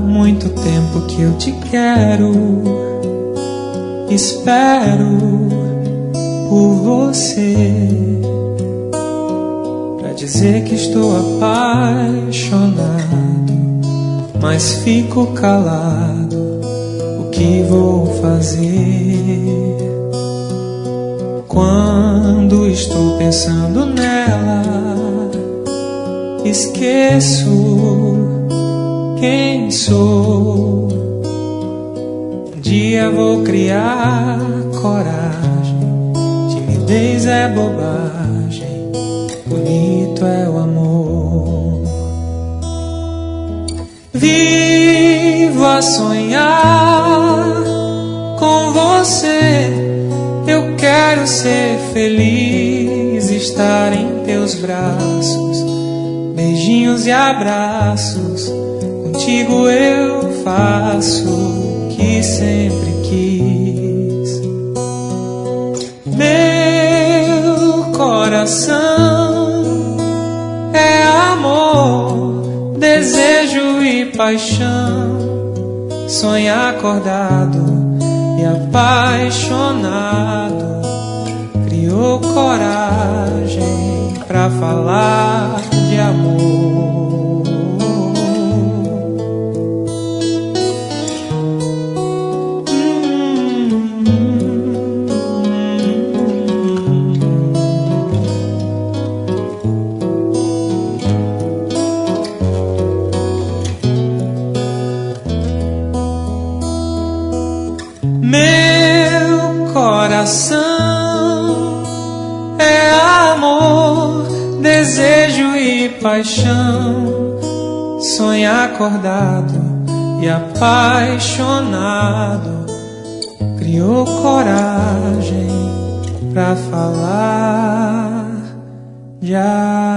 muito tempo que eu te quero, espero por você, pra dizer que estou apaixonado, mas fico calado. O que vou fazer? Quando estou pensando nela, esqueço quem sou. Um dia vou criar coragem, timidez é bobagem, bonito é o amor. Vivo a sonhar com você, eu quero ser feliz, estar em teus braços, beijinhos e abraços, contigo eu faço o que sempre quis. Meu coração é amor, desejo e paixão, sonhar acordado e apaixonado, criou coragem pra falar de amor. Meu coração é amor, desejo e paixão, sonhar acordado e apaixonado, criou coragem pra falar de amor.